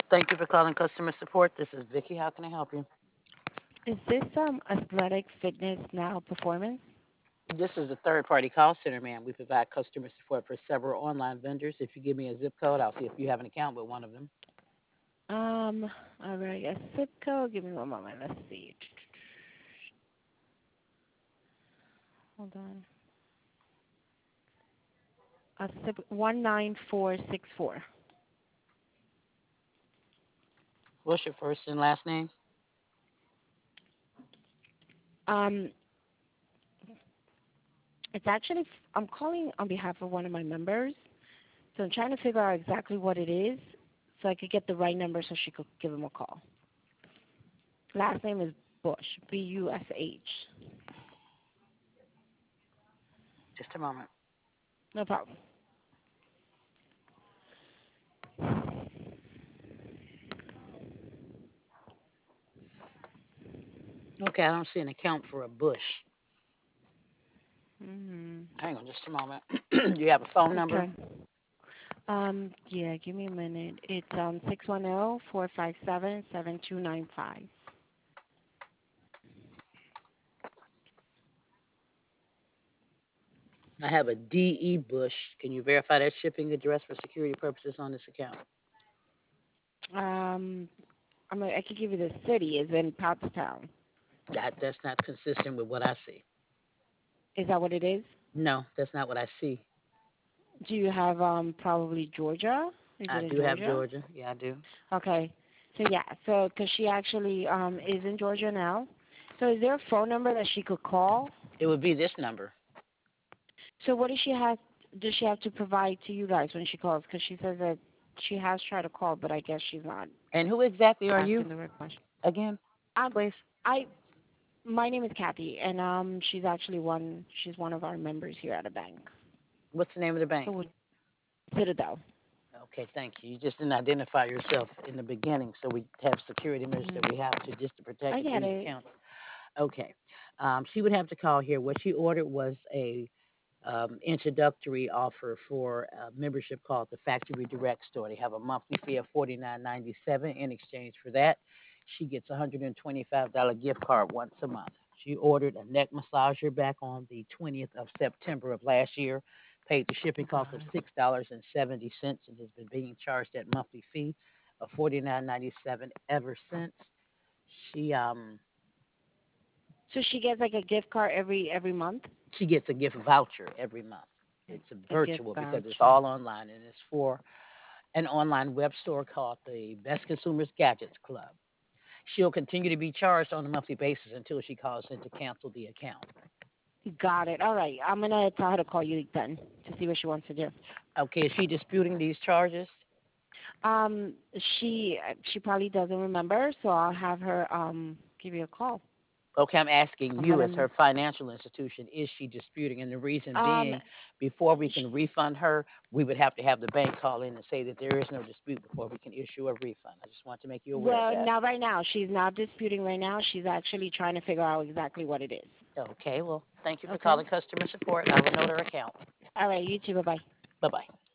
Thank you for calling customer support. This is Vicky. How can I help you? Is this athletic fitness now performance? This is a third-party call center, ma'am. We provide customer support for several online vendors. If you give me a zip code, I'll see if you have an account with one of them. Um, all right, a zip code. Give me one moment. Let's see. Hold on. A zip 19464. What's your first and last name? Um, it's actually I'm calling on behalf of one of my members, so I'm trying to figure out exactly what it is, so I could get the right number so she could give him a call. Last name is Bush. Bush. Just a moment. No problem. Okay, I don't see an account for a bush. Mhm. Hang on just a moment. You have a phone number? Okay. Yeah, give me a minute. It's 610-457-7295. I have a DE Bush. Can you verify that shipping address for security purposes on this account? Um, I could give you the city. Is in Pottstown. That's not consistent with what I see. Is that what it is? No, that's not what I see. Do you have probably Georgia? Is I it in do have Georgia? Georgia. Yeah, I do. Okay. So yeah, so because she actually is in Georgia now. So is there a phone number that she could call? It would be this number. So what does she have? Does she have to provide to you guys when she calls? Because she says that she has tried to call, but I guess she's not And who exactly are you asking the right question. again, Um, please? I My name is Kathy, and she's actually she's one of our members here at a bank. What's the name of the bank? So with Citadel. Okay, thank you. You just didn't identify yourself in the beginning, so we have security measures Hmm. that we have to just to protect I and get freeze it. accounts. Okay. She would have to call here. What she ordered was a introductory offer for a membership called the Factory Direct Store. They have a monthly fee of $49.97. In exchange for that, she gets a $125 gift card once a month. She ordered a neck massager back on the 20th of September of last year, paid the shipping cost of Okay. $6.70, and has been being charged that monthly fee of $49.97 ever since. She So she gets like a gift card every month. she gets a gift voucher every month. It's a A gift virtual because it's voucher. all online, and it's for an online web store called the Best Consumers Gadgets Club. She'll continue to be charged on a monthly basis until she calls in to cancel the account. Got it. All right. I'm gonna tell her to call you then to see what she wants to do. Okay, is she disputing these charges? Um, she probably doesn't remember, so I'll have her give you a call. Okay, I'm asking I'm you as gonna her financial institution, is she disputing? And the reason um. being, before we sh can refund her, we would have to have the bank call in and say that there is no dispute before we can issue a refund. I just want to make you aware of Well, that. not right now. She's not disputing right now. She's actually trying to figure out exactly what it is. Okay, well, thank you for Okay. calling customer support. I will note her account. All right. You too. Bye bye. Bye bye.